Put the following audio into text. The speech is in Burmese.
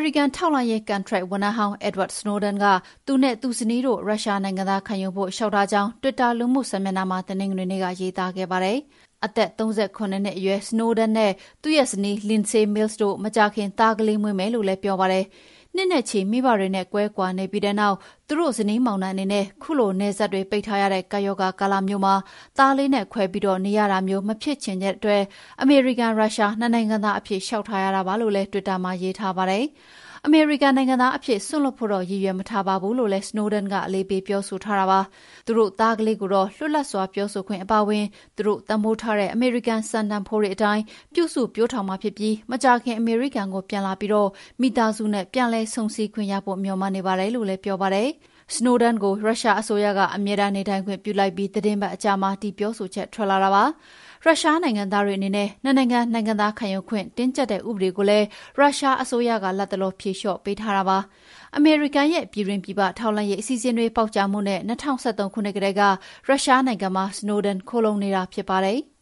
ရိကန်ထောက်လှမ်းရေးကန်ထရိုက်ဝန်ထမ်းဟောင်း Edward Snowden ကသူနဲ့သူဇနီးတို့ရုရှားနိုင်ငံသားခံယူဖို့လျှောက်ထားကြောင်း Twitter လူမှုစာမျက်နှာမှာတနင်္ဂနွေနေ့ကရေးသားခဲ့ပါတယ်။အသက်38နှစ်အရွယ် Snowden နဲ့သူ့ရဲ့ဇနီး Lindsay Mills တို့မကြာခင်သားကလေးမွေးမယ်လို့လည်းပြောပါတယ်။နှစ်နဲ့ချီမိဘတွေနဲ့ကွဲကွာနေပြီးတဲ့နောက်သူတို့ဇနီးမောင်နှံအနေနဲ့ခုလိုနယ်စပ်တွေပိတ်ထားရတဲ့ကပ်ရောဂါကာလမျိုးမှာသားလေးနဲ့ခွဲပြီးနေရတာမျိုးမဖြစ်ချင်တဲ့အတွက်အမေရိကန်ရုရှားနှစ်နိုင်ငံသားအဖြစ်လျှောက်ထားရတာပါလို့လည်း Twitter မှာရေးထားပါတယ်။အမေရိကန်နိုင်ငံသားအဖြစ်စွန့်လွတ်ဖို့တော့ရည်ရွယ်မထားပါဘူးလို့လည်း Snowden ကအလေးပေးပြောဆိုထားတာပါ။သူတို့သားကလေးကိုတော့လွတ်လပ်စွာပြောဆိုခွင့်အပါအဝင်သူတို့တန်ဖိုးထားတဲ့အမေရိကန်စံတန်ဖိုးတွေအတိုင်းပြုစုပြောထောင်မှာဖြစ်ပြီးမကြာခင်အမေရိကန်ကိုပြန်လာပြီးမိသားစုနဲ့ပြန်လည်ဆုံစည်းခွင့်ရဖို့မျှော်မှန်းနေပါတယ်လို့လည်းပြောပါတယ်။ Snowden ကိုရုရှားအစိုးရကအမြဲတမ်းနေထိုင်ခွင့်ပြုလိုက်ပြီးသတင်းပတ်အကြာမှာဒီပြောဆိုချက်ထွက်လာတာပါ။ရုရှားနိုင်ငံသားတွေအနေနဲ့နိုင်ငံသားခံယူခွင့်တင်းကျပ်တဲ့ဥပဒေကိုလည်းရုရှားအစိုးရကလတ်တလောဖြေလျှော့ပေးထားတာပါ။အမေရိကန်ရဲ့ပြည်တွင်းပြည်ပထောက်လှမ်းရေးအစီအစဉ်တွေပေါက်ကြားမှုနဲ့2013ခုနှစ်ကတည်းကရုရှားနိုင်ငံမှာ Snowden ခိုလှုံနေတာဖြစ်ပါတယ်။